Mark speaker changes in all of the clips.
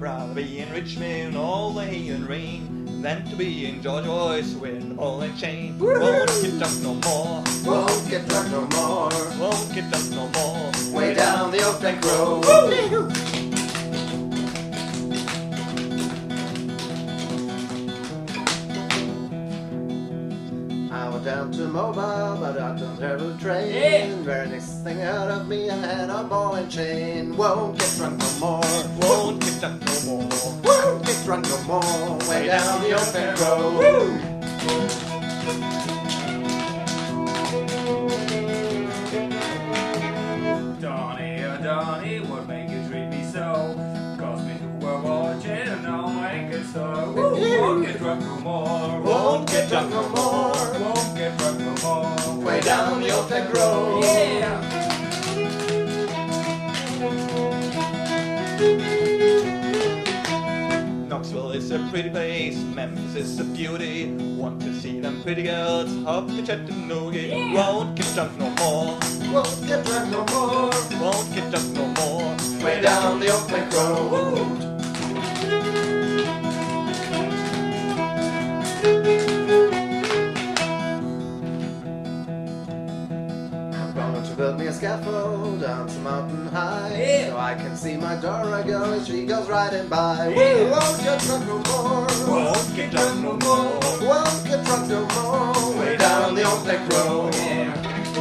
Speaker 1: Rather be in Richmond all day and rain than to be in George Voice with the ball and chain. Won't get drunk no more.
Speaker 2: Won't get drunk no more.
Speaker 1: Won't get drunk no more.
Speaker 2: Way down the Oak Bank Road. I went down to Mobile, but I don't have a train.
Speaker 3: Yeah.
Speaker 2: Very next thing out of me, I had a ball and chain. Won't get drunk no more.
Speaker 1: Won't get drunk no more.
Speaker 2: Won't get drunk no more. Way down the Oak Bank Road.
Speaker 3: Donnie, oh Donnie, what make you treat me so? Cause me to a watching and now I get so. Won't get drunk no more.
Speaker 2: Won't get drunk no more.
Speaker 3: Won't get drunk no more.
Speaker 2: Way down the Oak Bank Road.
Speaker 3: Yeah.
Speaker 1: Knoxville is a pretty place, Memphis is a beauty. Want to see them pretty girls, hop to Chattanooga.
Speaker 3: Yeah.
Speaker 1: Won't get drunk no more.
Speaker 2: Won't get drunk no more.
Speaker 1: Won't get drunk no more.
Speaker 2: Way down the Oak Bank Road. I'm going to build me a scaffold down some mountain high,
Speaker 3: Yeah.
Speaker 2: so I can see my Dora go as she goes riding by.
Speaker 3: Yeah.
Speaker 2: Won't get drunk no more.
Speaker 1: Won't get drunk no more.
Speaker 2: Won't get drunk no more. Way down the Oak Bank Road.
Speaker 3: Yeah.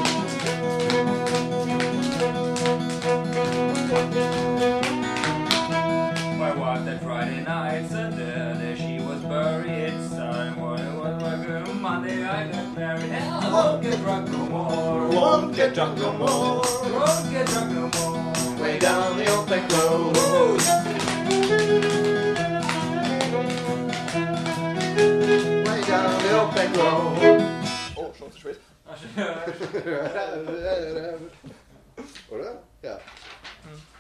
Speaker 3: My wife that Friday night said that she was buried. Time when it was like a Monday I got married. And I won't get drunk no more.
Speaker 2: Won't get drunk no more.
Speaker 3: Won't get drunk no more.
Speaker 2: Way down the Oak Bank Road. Way down the Oak Bank Road.
Speaker 1: Oh, short and sweet.
Speaker 2: Oder? Ja.